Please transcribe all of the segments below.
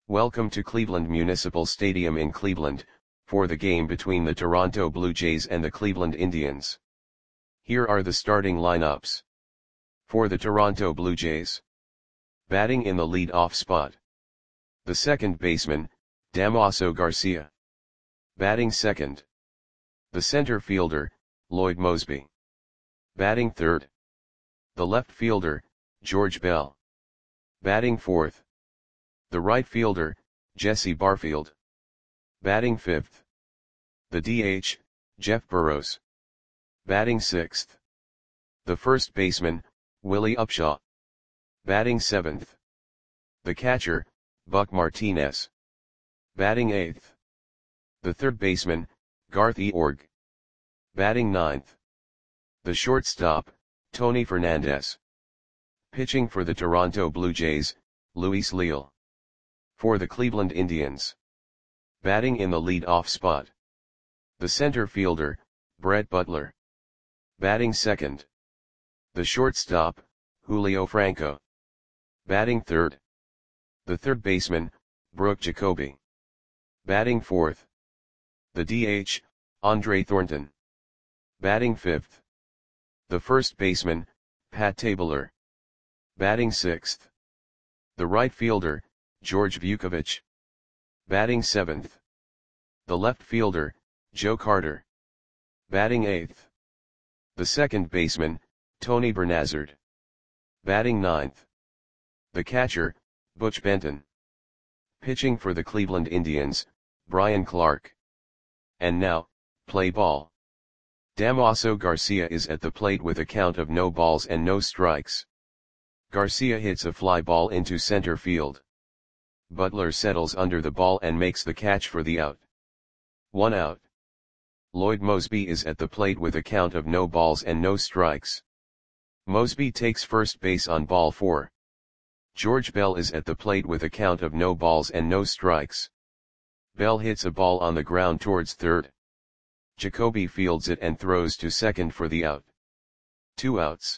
Welcome to Cleveland Municipal Stadium in Cleveland, for the game between the Toronto Blue Jays and the Cleveland Indians. Here are the starting lineups. For the Toronto Blue Jays. Batting in the lead-off spot. The second baseman, Damaso Garcia. Batting second. The center fielder, Lloyd Moseby. Batting third. The left fielder, George Bell. Batting fourth. The right fielder, Jesse Barfield. Batting fifth. The DH, Jeff Burroughs. Batting sixth. The first baseman, Willie Upshaw. Batting seventh. The catcher, Buck Martinez. Batting eighth. The third baseman, Garth Eorg. Batting ninth. The shortstop, Tony Fernandez. Pitching for the Toronto Blue Jays, Luis Leal. For the Cleveland Indians. Batting in the lead-off spot. The center fielder, Brett Butler. Batting second. The shortstop, Julio Franco. Batting third. The third baseman, Brooke Jacoby. Batting fourth. The DH, Andre Thornton. Batting fifth. The first baseman, Pat Tabler. Batting sixth. The right fielder, George Vukovich. Batting seventh. The left fielder, Joe Carter. Batting eighth. The second baseman, Tony Bernazard. Batting ninth. The catcher, Butch Benton. Pitching for the Cleveland Indians, Brian Clark. And now, play ball. Damaso Garcia is at the plate with a count of no balls and no strikes. Garcia hits a fly ball into center field. Butler settles under the ball and makes the catch for the out. 1 out. Lloyd Moseby is at the plate with a count of no balls and no strikes. Moseby takes first base on ball 4. George Bell is at the plate with a count of no balls and no strikes. Bell hits a ball on the ground towards third. Jacoby fields it and throws to second for the out. 2 outs.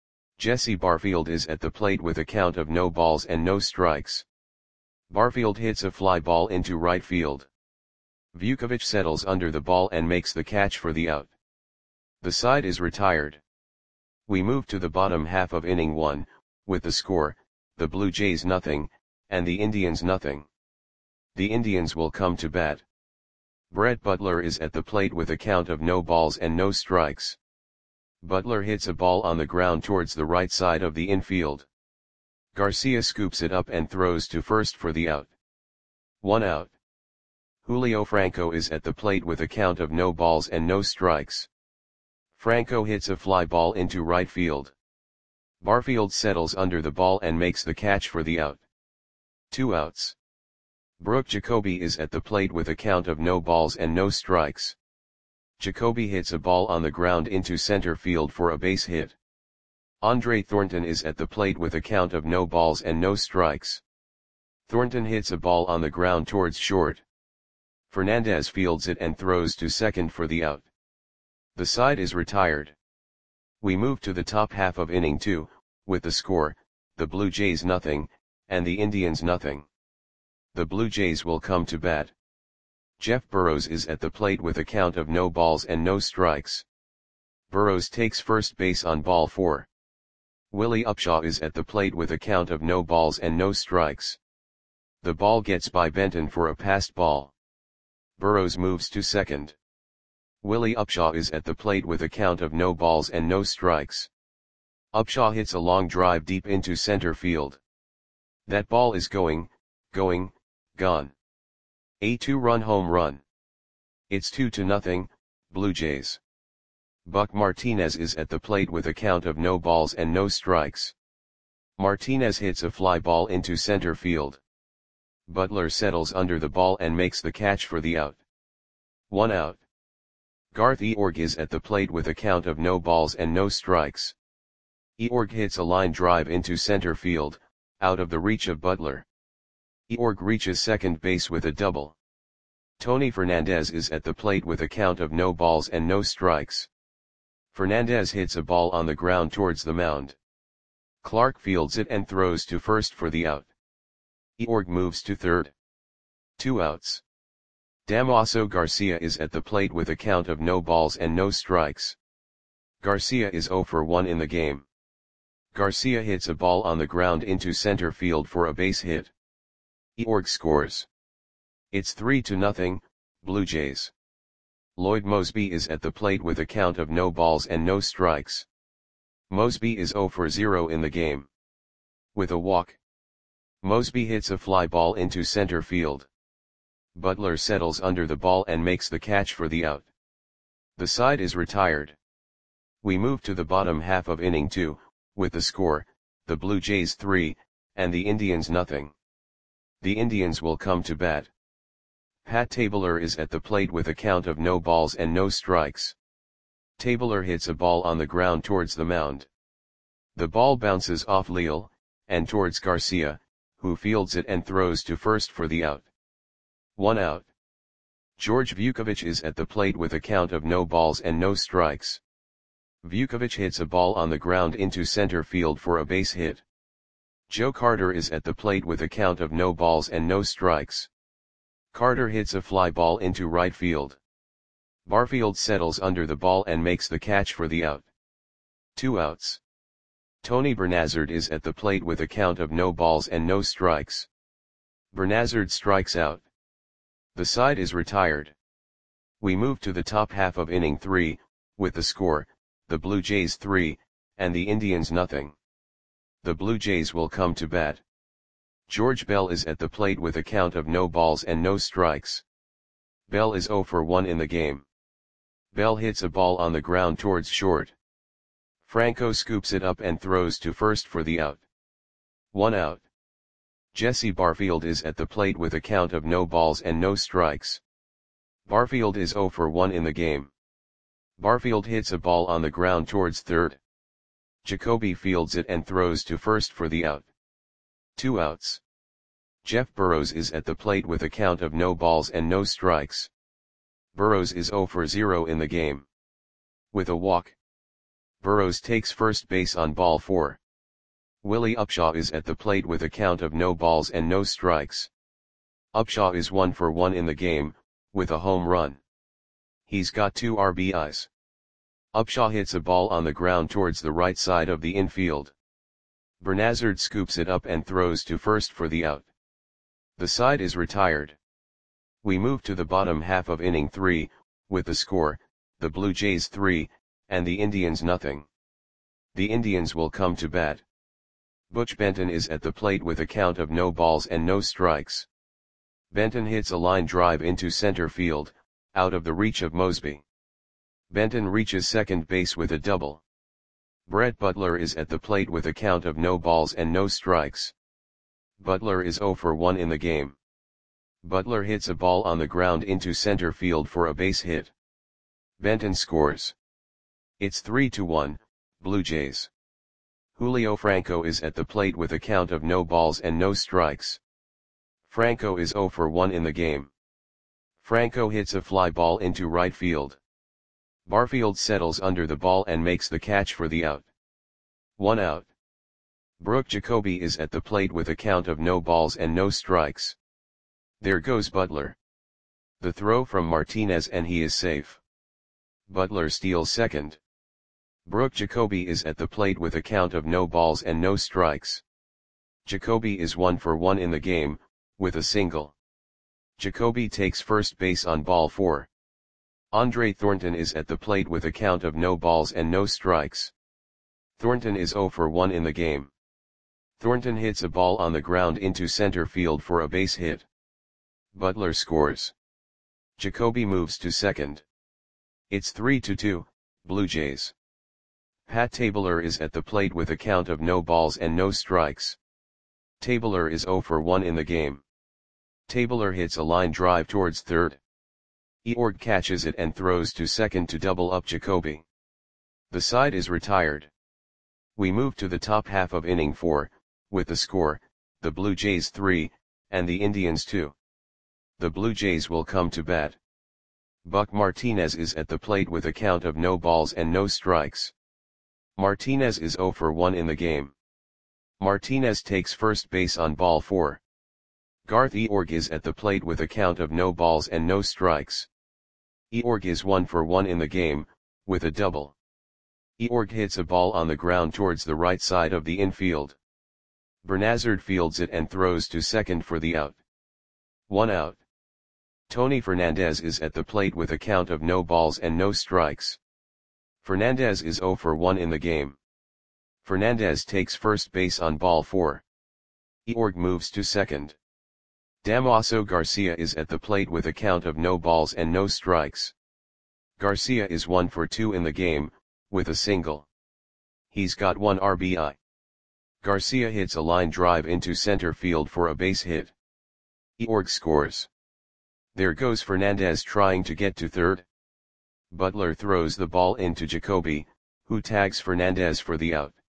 Jesse Barfield is at the plate with a count of no balls and no strikes. Barfield hits a fly ball into right field. Vukovich settles under the ball and makes the catch for the out. The side is retired. We move to the bottom half of inning 1, with the score, the Blue Jays 0, and the Indians 0. The Indians will come to bat. Brett Butler is at the plate with a count of no balls and no strikes. Butler hits a ball on the ground towards the right side of the infield. Garcia scoops it up and throws to first for the out. 1 out. Julio Franco is at the plate with a count of no balls and no strikes. Franco hits a fly ball into right field. Barfield settles under the ball and makes the catch for the out. 2 outs. Brooke Jacoby is at the plate with a count of no balls and no strikes. Jacoby hits a ball on the ground into center field for a base hit. Andre Thornton is at the plate with a count of no balls and no strikes. Thornton hits a ball on the ground towards short. Fernandez fields it and throws to second for the out. The side is retired. We move to the top half of inning 2, with the score, the Blue Jays 0, and the Indians 0. The Blue Jays will come to bat. Jeff Burroughs is at the plate with a count of no balls and no strikes. Burroughs takes first base on ball 4. Willie Upshaw is at the plate with a count of no balls and no strikes. The ball gets by Benton for a passed ball. Burroughs moves to second. Willie Upshaw is at the plate with a count of no balls and no strikes. Upshaw hits a long drive deep into center field. That ball is gone. A 2-run home run. It's 2-0, Blue Jays. Buck Martinez is at the plate with a count of no balls and no strikes. Martinez hits a fly ball into center field. Butler settles under the ball and makes the catch for the out. 1 out. Garth Eorg is at the plate with a count of no balls and no strikes. Eorg hits a line drive into center field, out of the reach of Butler. Eorg reaches second base with a double. Tony Fernandez is at the plate with a count of no balls and no strikes. Fernandez hits a ball on the ground towards the mound. Clark fields it and throws to first for the out. Eorg moves to third. 2 outs. Damaso Garcia is at the plate with a count of no balls and no strikes. Garcia is 0 for 1 in the game. Garcia hits a ball on the ground into center field for a base hit. Eorg scores. It's 3-0, Blue Jays. Lloyd Moseby is at the plate with a count of no balls and no strikes. Moseby is 0 for 0 in the game. With a walk, Moseby hits a fly ball into center field. Butler settles under the ball and makes the catch for the out. The side is retired. We move to the bottom half of inning 2, with the score, the Blue Jays 3, and the Indians nothing. The Indians will come to bat. Pat Tabler is at the plate with a count of no balls and no strikes. Tabler hits a ball on the ground towards the mound. The ball bounces off Leal, and towards Garcia, who fields it and throws to first for the out. 1 out. George Vukovic is at the plate with a count of no balls and no strikes. Vukovic hits a ball on the ground into center field for a base hit. Joe Carter is at the plate with a count of no balls and no strikes. Carter hits a fly ball into right field. Barfield settles under the ball and makes the catch for the out. 2 outs. Tony Bernazard is at the plate with a count of no balls and no strikes. Bernazard strikes out. The side is retired. We move to the top half of inning 3, with the score, the Blue Jays 3, and the Indians nothing. The Blue Jays will come to bat. George Bell is at the plate with a count of no balls and no strikes. Bell is 0 for 1 in the game. Bell hits a ball on the ground towards short. Franco scoops it up and throws to first for the out. 1 out. Jesse Barfield is at the plate with a count of no balls and no strikes. Barfield is 0 for 1 in the game. Barfield hits a ball on the ground towards third. Jacoby fields it and throws to first for the out. 2 outs. Jeff Burrows is at the plate with a count of no balls and no strikes. Burrows is 0 for 0 in the game. With a walk, Burrows takes first base on ball 4. Willie Upshaw is at the plate with a count of no balls and no strikes. Upshaw is 1 for 1 in the game, with a home run. He's got 2 RBIs. Upshaw hits a ball on the ground towards the right side of the infield. Bernazard scoops it up and throws to first for the out. The side is retired. We move to the bottom half of inning 3, with the score, the Blue Jays 3, and the Indians nothing. The Indians will come to bat. Butch Benton is at the plate with a count of no balls and no strikes. Benton hits a line drive into center field, out of the reach of Moseby. Benton reaches second base with a double. Brett Butler is at the plate with a count of no balls and no strikes. Butler is 0 for 1 in the game. Butler hits a ball on the ground into center field for a base hit. Benton scores. It's 3-1, Blue Jays. Julio Franco is at the plate with a count of no balls and no strikes. Franco is 0 for 1 in the game. Franco hits a fly ball into right field. Barfield settles under the ball and makes the catch for the out. 1 out. Brooke Jacoby is at the plate with a count of no balls and no strikes. There goes Butler. The throw from Martinez and he is safe. Butler steals second. Brooke Jacoby is at the plate with a count of no balls and no strikes. Jacoby is 1 for 1 in the game, with a single. Jacoby takes first base on ball 4. Andre Thornton is at the plate with a count of no balls and no strikes. Thornton is 0 for 1 in the game. Thornton hits a ball on the ground into center field for a base hit. Butler scores. Jacoby moves to second. It's 3-2, Blue Jays. Pat Tabler is at the plate with a count of no balls and no strikes. Tabler is 0 for 1 in the game. Tabler hits a line drive towards third. Eorg catches it and throws to second to double up Jacoby. The side is retired. We move to the top half of inning 4, with the score, the Blue Jays 3, and the Indians 2. The Blue Jays will come to bat. Buck Martinez is at the plate with a count of no balls and no strikes. Martinez is 0 for 1 in the game. Martinez takes first base on ball 4. Garth Eorg is at the plate with a count of no balls and no strikes. Eorg is 1 for 1 in the game, with a double. Eorg hits a ball on the ground towards the right side of the infield. Bernazard fields it and throws to second for the out. 1 out. Tony Fernandez is at the plate with a count of no balls and no strikes. Fernandez is 0 for 1 in the game. Fernandez takes first base on ball 4. Eorg moves to second. Damaso Garcia is at the plate with a count of no balls and no strikes. Garcia is 1 for 2 in the game, with a single. He's got 1 RBI. Garcia hits a line drive into center field for a base hit. Eorg scores. There goes Fernandez trying to get to third. Butler throws the ball into Jacoby, who tags Fernandez for the out.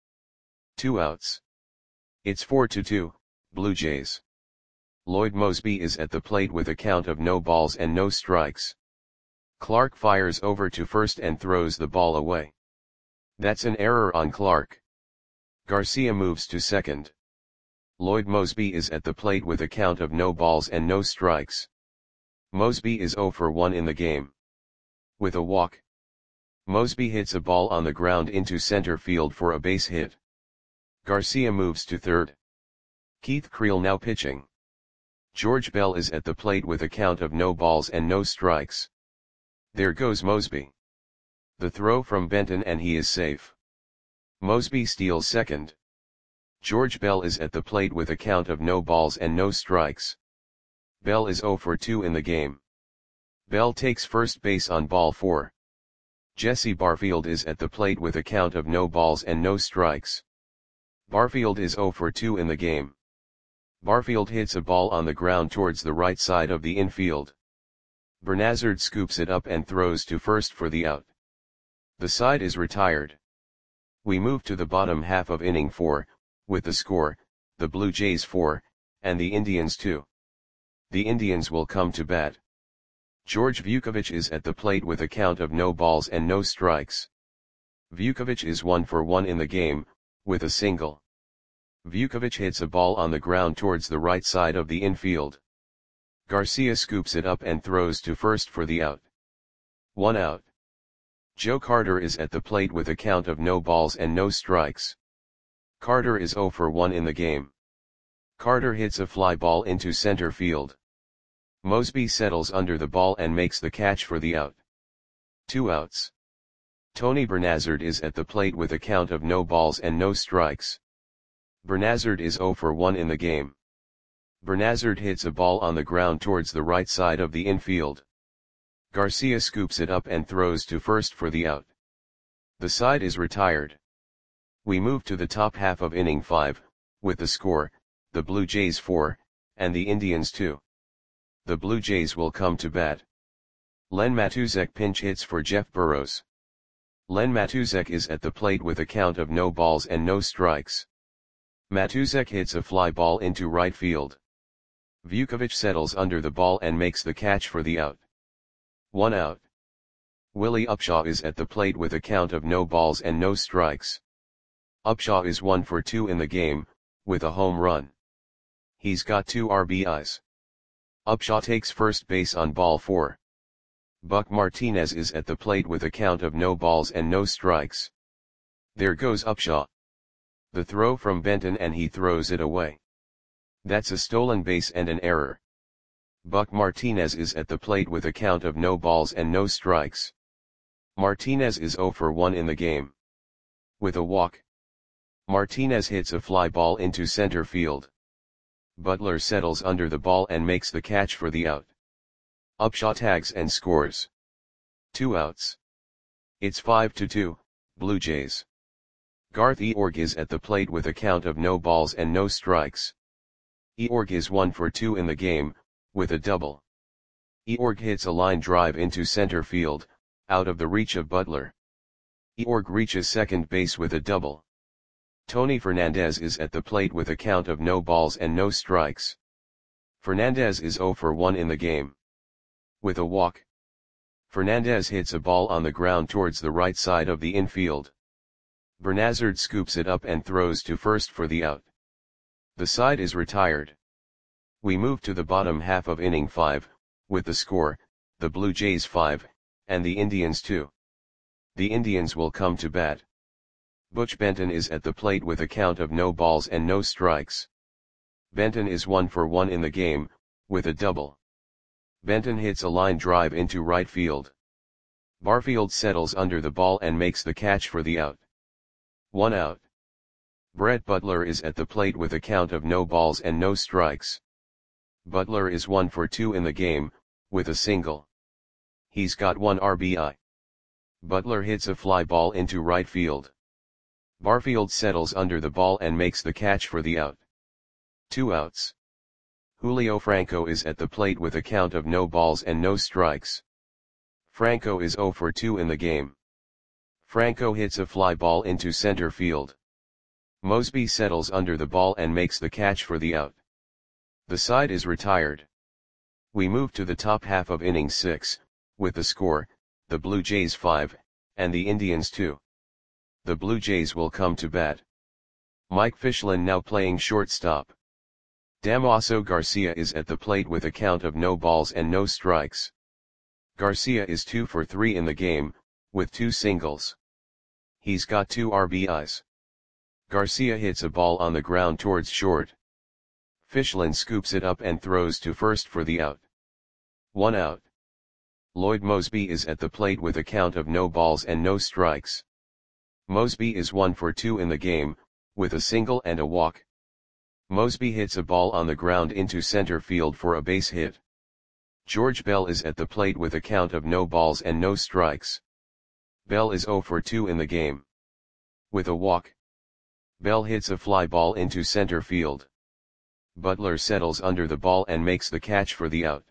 2 outs. It's 4-2, Blue Jays. Lloyd Moseby is at the plate with a count of no balls and no strikes. Clark fires over to first and throws the ball away. That's an error on Clark. Garcia moves to second. Lloyd Moseby is at the plate with a count of no balls and no strikes. Moseby is 0 for 1 in the game. With a walk, Moseby hits a ball on the ground into center field for a base hit. Garcia moves to third. Keith Creel now pitching. George Bell is at the plate with a count of no balls and no strikes. There goes Moseby. The throw from Benton and he is safe. Moseby steals second. George Bell is at the plate with a count of no balls and no strikes. Bell is 0 for 2 in the game. Bell takes first base on ball 4. Jesse Barfield is at the plate with a count of no balls and no strikes. Barfield is 0 for 2 in the game. Barfield hits a ball on the ground towards the right side of the infield. Bernazard scoops it up and throws to first for the out. The side is retired. We move to the bottom half of inning 4, with the score, the Blue Jays 4, and the Indians 2. The Indians will come to bat. George Vukovich is at the plate with a count of no balls and no strikes. Vukovich is 1 for 1 in the game, with a single. Vukovich hits a ball on the ground towards the right side of the infield. Garcia scoops it up and throws to first for the out. 1 out. Joe Carter is at the plate with a count of no balls and no strikes. Carter is 0 for 1 in the game. Carter hits a fly ball into center field. Moseby settles under the ball and makes the catch for the out. 2 outs. Tony Bernazard is at the plate with a count of no balls and no strikes. Bernazard is 0 for 1 in the game. Bernazard hits a ball on the ground towards the right side of the infield. Garcia scoops it up and throws to first for the out. The side is retired. We move to the top half of inning 5, with the score, the Blue Jays 4, and the Indians 2. The Blue Jays will come to bat. Len Matuzek pinch hits for Jeff Burrows. Len Matuzek is at the plate with a count of no balls and no strikes. Matuzek hits a fly ball into right field. Vukovich settles under the ball and makes the catch for the out. 1 out. Willie Upshaw is at the plate with a count of no balls and no strikes. Upshaw is 1 for 2 in the game, with a home run. He's got 2 RBIs. Upshaw takes first base on ball 4. Buck Martinez is at the plate with a count of no balls and no strikes. There goes Upshaw. The throw from Benton and he throws it away. That's a stolen base and an error. Buck Martinez is at the plate with a count of no balls and no strikes. Martinez is 0 for 1 in the game. With a walk, Martinez hits a fly ball into center field. Butler settles under the ball and makes the catch for the out. Upshaw tags and scores. 2 outs. It's 5-2, Blue Jays. Garth Eorg is at the plate with a count of no balls and no strikes. Eorg is 1 for 2 in the game, with a double. Eorg hits a line drive into center field, out of the reach of Butler. Eorg reaches second base with a double. Tony Fernandez is at the plate with a count of no balls and no strikes. Fernandez is 0 for 1 in the game. With a walk, Fernandez hits a ball on the ground towards the right side of the infield. Bernazard scoops it up and throws to first for the out. The side is retired. We move to the bottom half of inning 5, with the score, the Blue Jays 5, and the Indians 2. The Indians will come to bat. Butch Benton is at the plate with a count of no balls and no strikes. Benton is 1 for 1 in the game, with a double. Benton hits a line drive into right field. Barfield settles under the ball and makes the catch for the out. 1 out. Brett Butler is at the plate with a count of no balls and no strikes. Butler is 1 for 2 in the game, with a single. He's got 1 RBI. Butler hits a fly ball into right field. Barfield settles under the ball and makes the catch for the out. 2 outs. Julio Franco is at the plate with a count of no balls and no strikes. Franco is 0 for 2 in the game. Franco hits a fly ball into center field. Mosby settles under the ball and makes the catch for the out. The side is retired. We move to the top half of inning 6, with the score, the Blue Jays 5, and the Indians 2. The Blue Jays will come to bat. Mike Fichlin now playing shortstop. Damaso Garcia is at the plate with a count of no balls and no strikes. Garcia is 2 for 3 in the game, with 2 singles. He's got 2 RBIs. Garcia hits a ball on the ground towards short. Fichlin scoops it up and throws to first for the out. 1 out. Lloyd Mosby is at the plate with a count of no balls and no strikes. Mosby is 1 for 2 in the game, with a single and a walk. Mosby hits a ball on the ground into center field for a base hit. George Bell is at the plate with a count of no balls and no strikes. Bell is 0 for 2 in the game. With a walk. Bell hits a fly ball into center field. Butler settles under the ball and makes the catch for the out.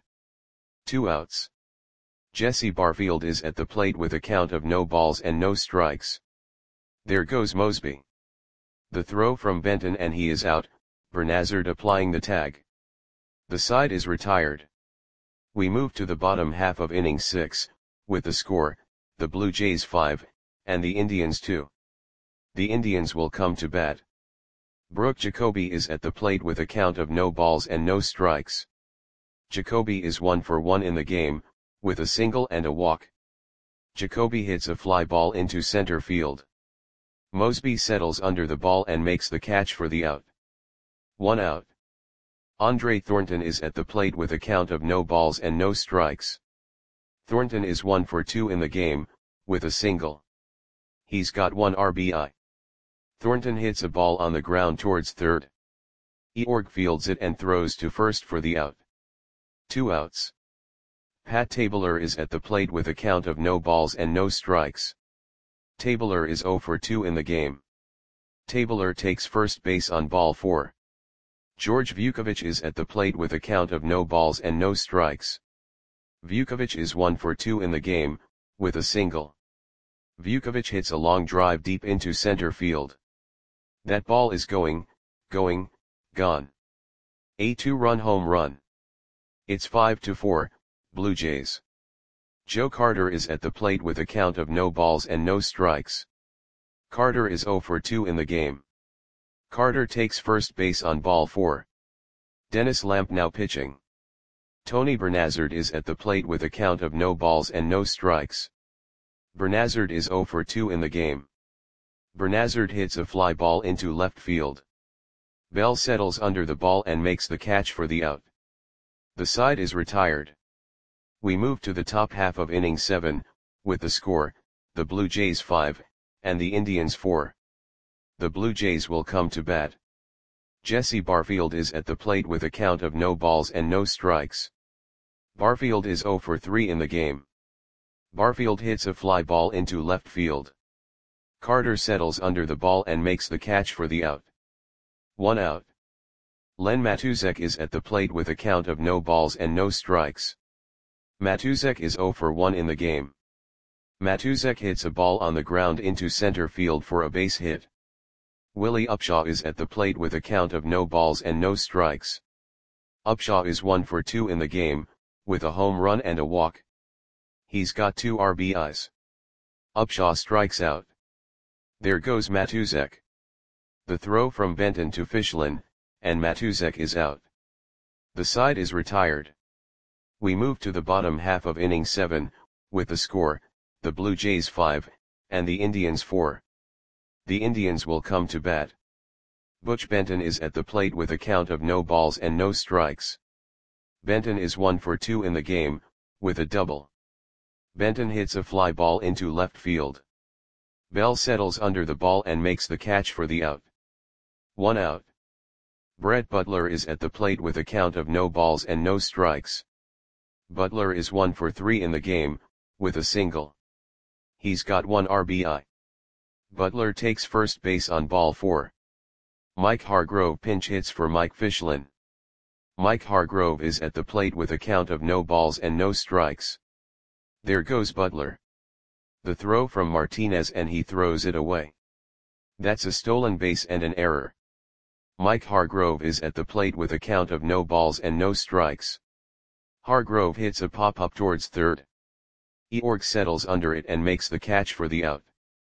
2 outs. Jesse Barfield is at the plate with a count of no balls and no strikes. There goes Mosby. The throw from Benton and he is out, Bernazard applying the tag. The side is retired. We move to the bottom half of inning 6, with the score, the Blue Jays 5, and the Indians 2. The Indians will come to bat. Brooke Jacoby is at the plate with a count of no balls and no strikes. Jacoby is 1 for 1 in the game, with a single and a walk. Jacoby hits a fly ball into center field. Mosby settles under the ball and makes the catch for the out. 1 out. Andre Thornton is at the plate with a count of no balls and no strikes. Thornton is 1 for 2 in the game, with a single. He's got 1 RBI. Thornton hits a ball on the ground towards third. Eorg fields it and throws to first for the out. 2 outs. Pat Tabler is at the plate with a count of no balls and no strikes. Tabler is 0 for 2 in the game. Tabler takes first base on ball 4. George Vukovic is at the plate with a count of no balls and no strikes. Vukovic is 1 for 2 in the game, with a single. Vukovic hits a long drive deep into center field. That ball is gone. A 2-run home run. It's 5-4, Blue Jays. Joe Carter is at the plate with a count of no balls and no strikes. Carter is 0 for 2 in the game. Carter takes first base on ball 4. Dennis Lamp now pitching. Tony Bernazard is at the plate with a count of no balls and no strikes. Bernazard is 0 for 2 in the game. Bernazard hits a fly ball into left field. Bell settles under the ball and makes the catch for the out. The side is retired. We move to the top half of inning 7, with the score, the Blue Jays 5, and the Indians 4. The Blue Jays will come to bat. Jesse Barfield is at the plate with a count of no balls and no strikes. Barfield is 0 for 3 in the game. Barfield hits a fly ball into left field. Carter settles under the ball and makes the catch for the out. 1 out. Len Matuzek is at the plate with a count of no balls and no strikes. Matuzek is 0 for 1 in the game. Matuzek hits a ball on the ground into center field for a base hit. Willie Upshaw is at the plate with a count of no balls and no strikes. Upshaw is 1 for 2 in the game, with a home run and a walk. He's got 2 RBIs. Upshaw strikes out. There goes Matuzek. The throw from Benton to Fichlin, and Matuzek is out. The side is retired. We move to the bottom half of inning 7, with the score, the Blue Jays 5, and the Indians 4. The Indians will come to bat. Butch Benton is at the plate with a count of no balls and no strikes. Benton is 1 for 2 in the game, with a double. Benton hits a fly ball into left field. Bell settles under the ball and makes the catch for the out. 1 out. Brett Butler is at the plate with a count of no balls and no strikes. Butler is 1 for 3 in the game, with a single. He's got 1 RBI. Butler takes first base on ball 4. Mike Hargrove pinch hits for Mike Fichlin. Mike Hargrove is at the plate with a count of no balls and no strikes. There goes Butler. The throw from Martinez and he throws it away. That's a stolen base and an error. Mike Hargrove is at the plate with a count of no balls and no strikes. Hargrove hits a pop-up towards third. Eorg settles under it and makes the catch for the out.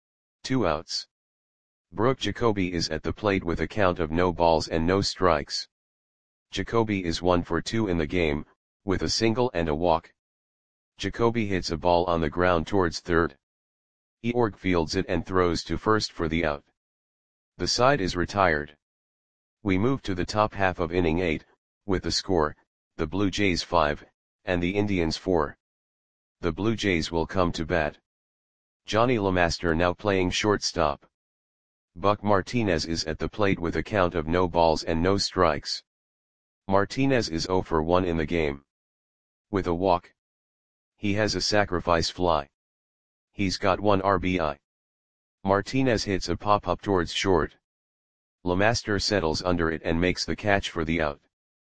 2 outs. Brooke Jacoby is at the plate with a count of no balls and no strikes. Jacoby is 1 for 2 in the game, with a single and a walk. Jacoby hits a ball on the ground towards third. Eorg fields it and throws to first for the out. The side is retired. We move to the top half of inning 8, with the score, the Blue Jays 5, and the Indians 4. The Blue Jays will come to bat. Johnny LeMaster now playing shortstop. Buck Martinez is at the plate with a count of no balls and no strikes. Martinez is 0 for 1 in the game. With a walk. He has a sacrifice fly. He's got 1 RBI. Martinez hits a pop-up towards short. LeMaster settles under it and makes the catch for the out.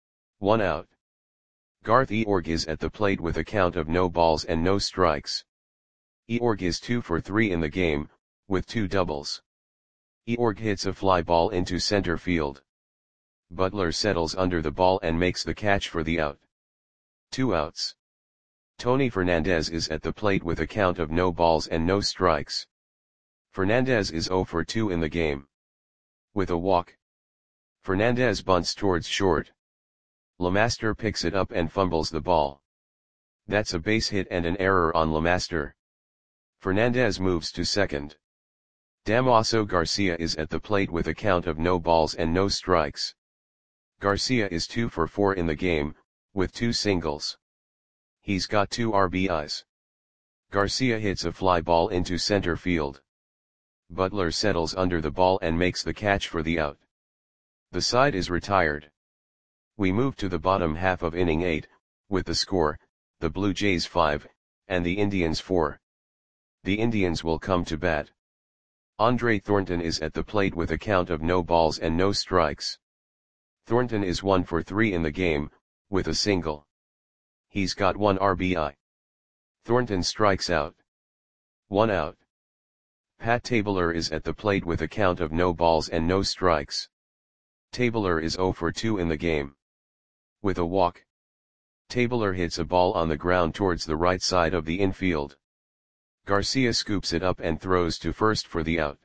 1 out. Garth Eorg is at the plate with a count of no balls and no strikes. Eorg is 2 for 3 in the game, with 2 doubles. Eorg hits a fly ball into center field. Butler settles under the ball and makes the catch for the out. 2 outs. Tony Fernandez is at the plate with a count of no balls and no strikes. Fernandez is 0 for 2 in the game. With a walk. Fernandez bunts towards short. LeMaster picks it up and fumbles the ball. That's a base hit and an error on LeMaster. Fernandez moves to second. Damaso Garcia is at the plate with a count of no balls and no strikes. Garcia is 2 for 4 in the game, with 2 singles. He's got 2 RBIs. Garcia hits a fly ball into center field. Butler settles under the ball and makes the catch for the out. The side is retired. We move to the bottom half of inning 8, with the score, the Blue Jays 5, and the Indians 4. The Indians will come to bat. Andre Thornton is at the plate with a count of no balls and no strikes. Thornton is 1 for 3 in the game, with a single. He's got 1 RBI. Thornton strikes out. 1 out. Pat Tabler is at the plate with a count of no balls and no strikes. Tabler is 0 for 2 in the game. With a walk. Tabler hits a ball on the ground towards the right side of the infield. Garcia scoops it up and throws to first for the out.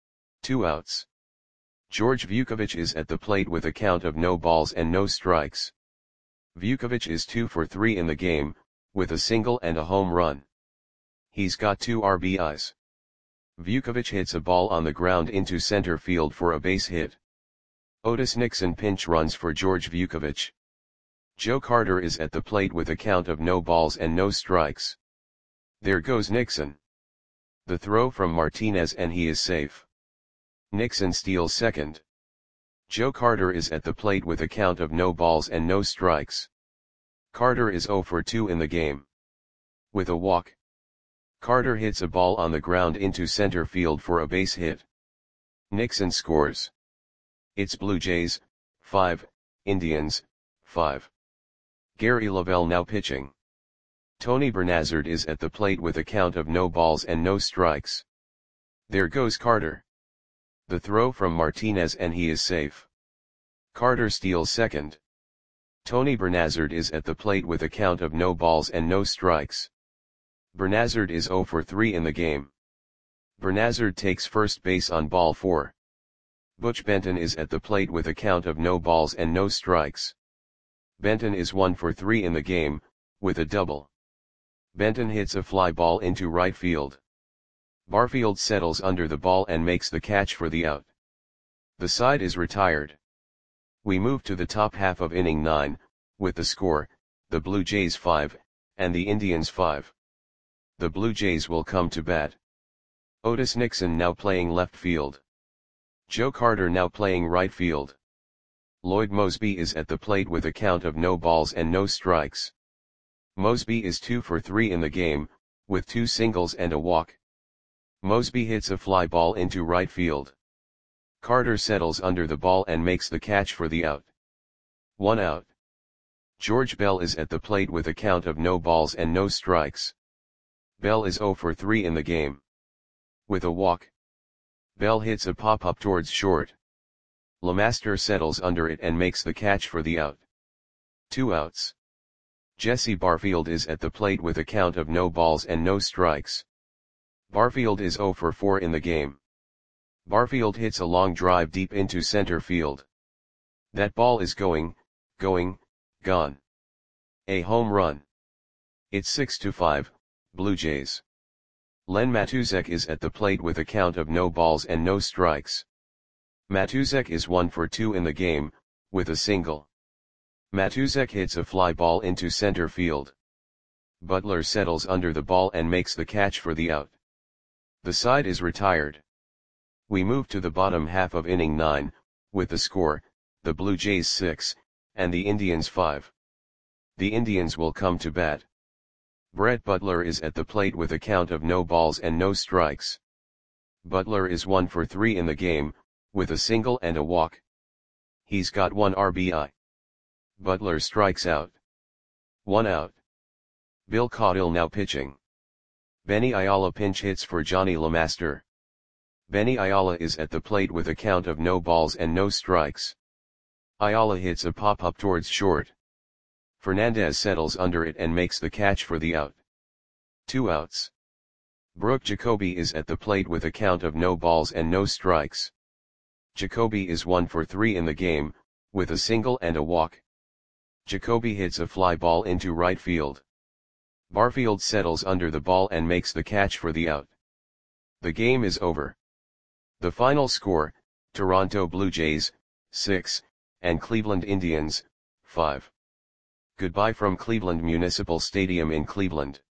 2 outs. George Vukovic is at the plate with a count of no balls and no strikes. Vukovic is 2 for 3 in the game, with a single and a home run. He's got 2 RBIs. Vukovic hits a ball on the ground into center field for a base hit. Otis Nixon pinch runs for George Vukovic. Joe Carter is at the plate with a count of no balls and no strikes. There goes Nixon. The throw from Martinez and he is safe. Nixon steals second. Joe Carter is at the plate with a count of no balls and no strikes. Carter is 0 for 2 in the game. With a walk. Carter hits a ball on the ground into center field for a base hit. Nixon scores. It's Blue Jays, 5, Indians, 5. Gary Lavelle now pitching. Tony Bernazard is at the plate with a count of no balls and no strikes. There goes Carter. The throw from Martinez and he is safe. Carter steals second. Tony Bernazard is at the plate with a count of no balls and no strikes. Bernazard is 0 for 3 in the game. Bernazard takes first base on ball 4. Butch Benton is at the plate with a count of no balls and no strikes. Benton is 1 for 3 in the game, with a double. Benton hits a fly ball into right field. Barfield settles under the ball and makes the catch for the out. The side is retired. We move to the top half of inning 9, with the score, the Blue Jays 5, and the Indians 5. The Blue Jays will come to bat. Otis Nixon now playing left field. Joe Carter now playing right field. Lloyd Moseby is at the plate with a count of no balls and no strikes. Moseby is 2 for 3 in the game, with 2 singles and a walk. Moseby hits a fly ball into right field. Carter settles under the ball and makes the catch for the out. 1 out. George Bell is at the plate with a count of no balls and no strikes. Bell is 0 for 3 in the game. With a walk. Bell hits a pop-up towards short. LeMaster settles under it and makes the catch for the out. 2 outs. Jesse Barfield is at the plate with a count of no balls and no strikes. Barfield is 0 for 4 in the game. Barfield hits a long drive deep into center field. That ball is gone. A home run. It's 6-5, Blue Jays. Len Matusek is at the plate with a count of no balls and no strikes. Matusek is 1 for 2 in the game, with a single. Matusek hits a fly ball into center field. Butler settles under the ball and makes the catch for the out. The side is retired. We move to the bottom half of inning 9, with the score, the Blue Jays 6, and the Indians 5. The Indians will come to bat. Brett Butler is at the plate with a count of no balls and no strikes. Butler is 1 for 3 in the game, with a single and a walk. He's got 1 RBI. Butler strikes out. 1 out. Bill Caudill now pitching. Benny Ayala pinch hits for Johnny LeMaster. Benny Ayala is at the plate with a count of no balls and no strikes. Ayala hits a pop-up towards short. Fernandez settles under it and makes the catch for the out. 2 outs. Brooke Jacoby is at the plate with a count of no balls and no strikes. Jacoby is 1 for 3 in the game, with a single and a walk. Jacoby hits a fly ball into right field. Barfield settles under the ball and makes the catch for the out. The game is over. The final score, Toronto Blue Jays, 6, and Cleveland Indians, 5. Goodbye from Cleveland Municipal Stadium in Cleveland.